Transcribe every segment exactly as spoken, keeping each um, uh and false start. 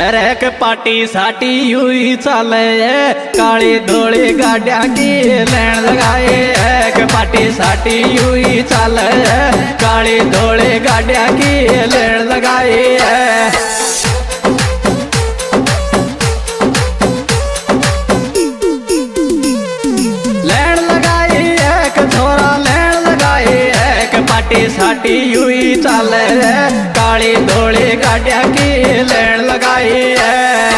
अरे के पार्टी साटी हुई चले काली धोली गाड़िया की लेन लगाए के पार्टी साटी हुई चले काली धोली गाड़िया की लेन लगाए लेन लगाई एक छोरा लेन लगाई एक पार्टी साटी हुई चले काली धोली गाड़िया की लेन लगाई है।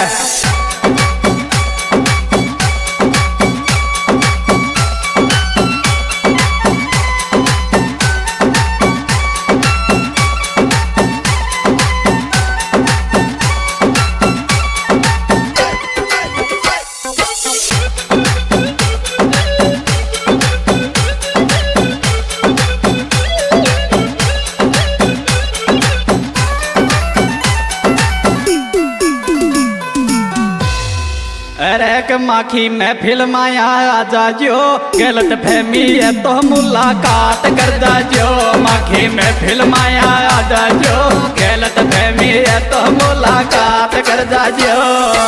अरे के माखी महफिल माया आ जाजो गलत फहमी है तो मुलाकात कर जाजो माखी महफिल माया आ जाजो गलत फहमी है तो मुलाकात कर जाजो।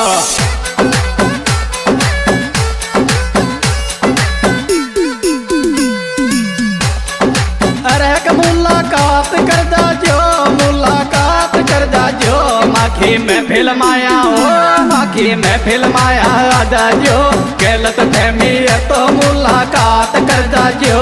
अरे के मुलाकात कर जाजो मुलाकात कर जाजो माखी महफिल माया हो माखी महफिल माया आ जाजो गलत फहमी है तो मुलाकात कर जाजो।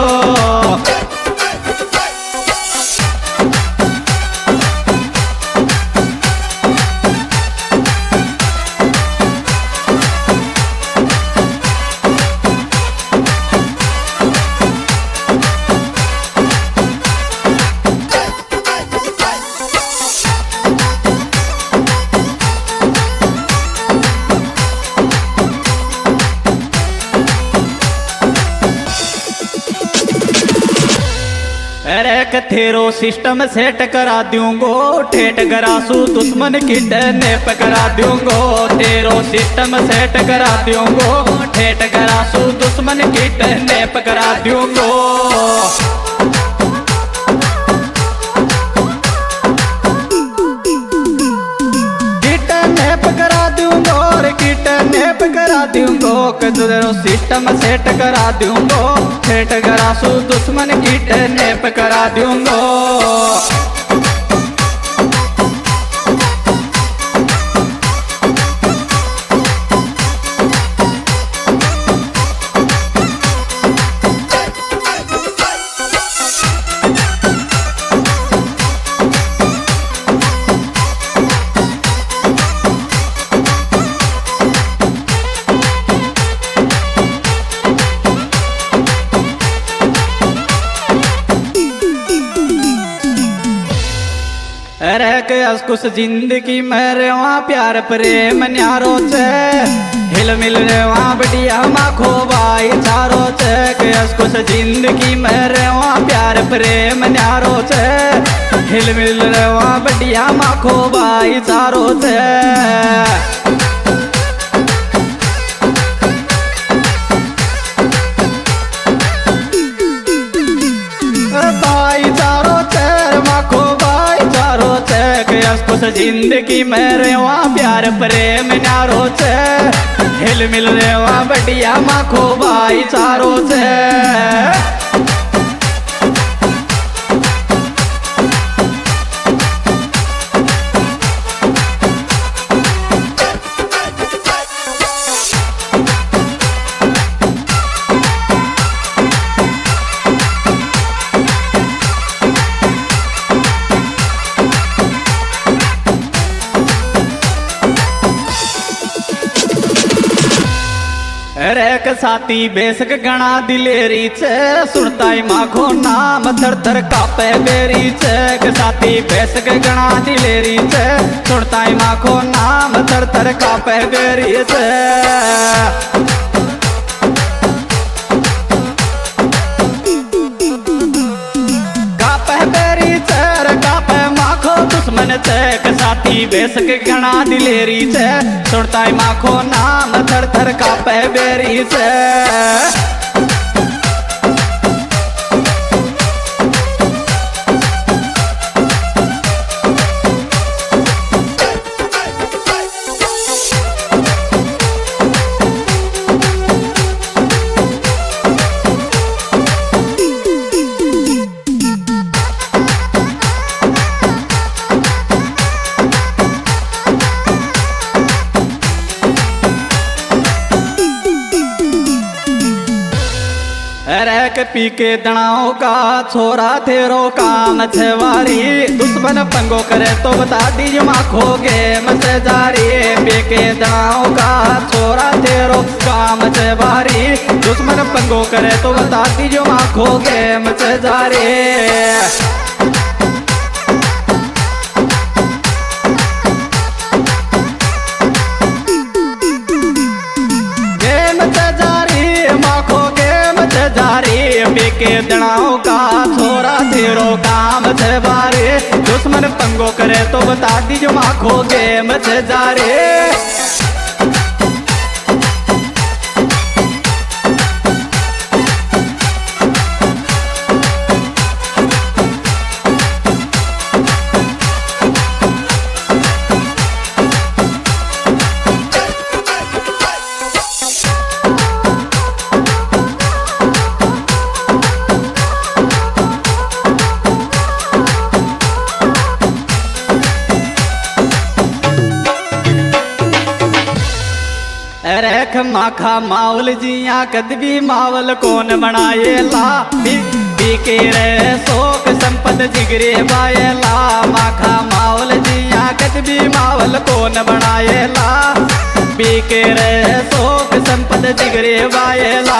अरे कथेरो सिस्टम सेट करा दूंगो ठेठ करासू दुश्मन की टनेप करा दूंगो तेरो सिस्टम सेट करा दूंगो ठेठ करासू दुश्मन की टनेप करा दूंगो। किटनेप करा दूंगो और किटनेप करा दूंगो कदरो सिस्टम सेट करा दूंगो ठेठ करासू दुश्मन की टनेप करा दूंगो। अरे के कुछ जिंदगी में रेवा प्यार प्रेम न्यारो छे हिल मिल रेवा बढ़िया माखो भाई चारो छे के कुछ जिंदगी में रेवा प्यार प्रेम न्यारो छे हिल मिल रेवा बढ़िया माखो भाई चारो छे। कुछ जिंदगी में रेवा प्यार प्रेम न्यारो छे हिल मिल रेवा बढ़िया माखो भाई चारो छे। अरे के साथी बेसक गणा दिलेरी छे सुनताई माखो नाम थर थर कापे बेरी छे के साथी बेसक गणा दिलेरी छे सुनताई माखो नाम थर थर कापे बेरी छे। कापे बेरी छे कापे माखो दुश्मन छे के साथी बेसक गणा दिलेरी छे सुनताई माखो नाम थर थर कापे बेरी छे। रैक पी के दणाओं का छोरा तेरो काम छवारी दुश्मन पंगो करे तो बता दीजिए माखोगे मसे जारी पी के दणाओं का छोरा तेरो काम छवारी दुश्मन पंगो करे तो बता दीजिए माखोगे मसे जारी के दणाओं का छोरा तेरो काम छे बारे दुश्मन पंगो करे तो बता दीजिए माखोगे मचे जा रे रेख माखा मावल जिया कदबी मावल कौन बनाए ला पी के रे शोक संपद जिगरे बायला माखा मावल जिया कदबी मावल कौन बनाए ला पी के रे शोक संपद जिगरे बायला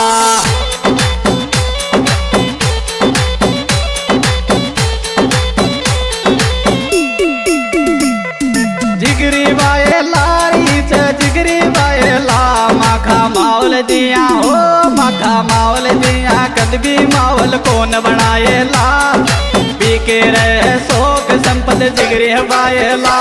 जिगरी बायला जिगरी माखा मावल दिया हो माखा मावल दिया कदबी मावल कौन बनाएला पी के रे शोक संपद जिगरी बायला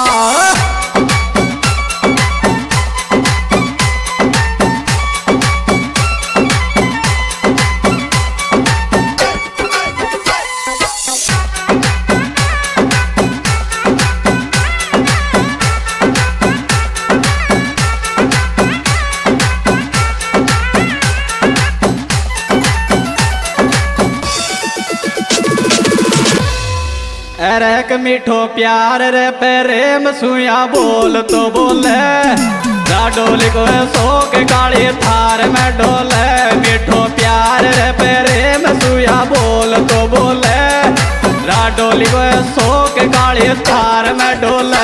रैक मीठो प्यार रे प्रेम सुया बोल तो बोले डोली को शोक काली थार में डोले मीठो प्यार रे प्रेम सुया बोल तो बोले डोली को शोक काली थार में डोले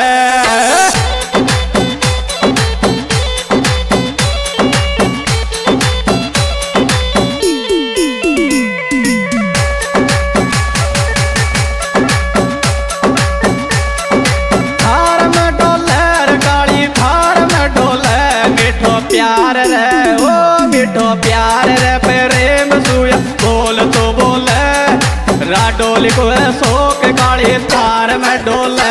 प्यार रे ओ मीठो प्यार रे प्रेम सुया बोल तो बोले राडोली को शोक काली थार में डोले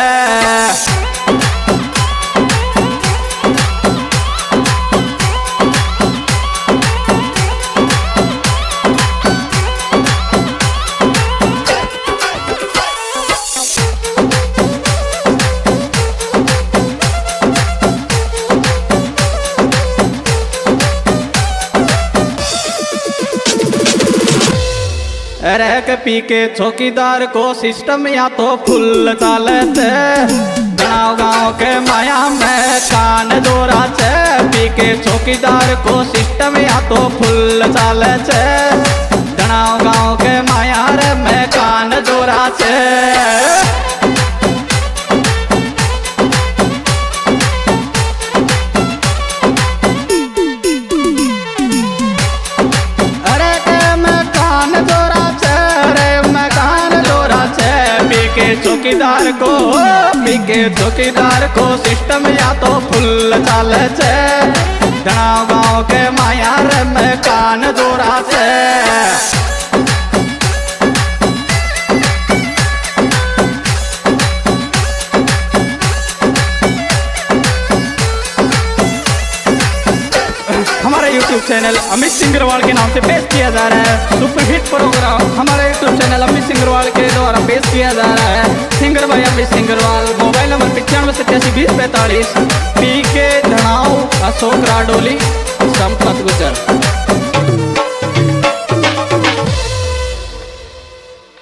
रैक पी के चौकीदार को सिस्टम या तो फुल चालते गाँव गाँव के माया में कान जोरा छे पी के चौकीदार को सिस्टम या तो फुल चालते गाँव गाँव के माया रे में कान जोरा छे चौकीदार को पी के चौकीदार को सिस्टम या तो फुल चाले छे गाँव गाँव के माया रे में कान जोरा छे हमारा यूट्यूब चैनल अमित सिंगरवाल के नाम से पेश किया जा रहा है सुपर हिट प्रोग्राम हमारा यूट्यूब चैनल अमित सिंगरवाल के द्वारा पेश किया जा रहा है सिंगर भाई अमित सिंगरवाल मोबाइल नंबर पचानवे सत्तासी बीस पैंतालीस पी के धनाव अशोक राडोली संपत गुजर।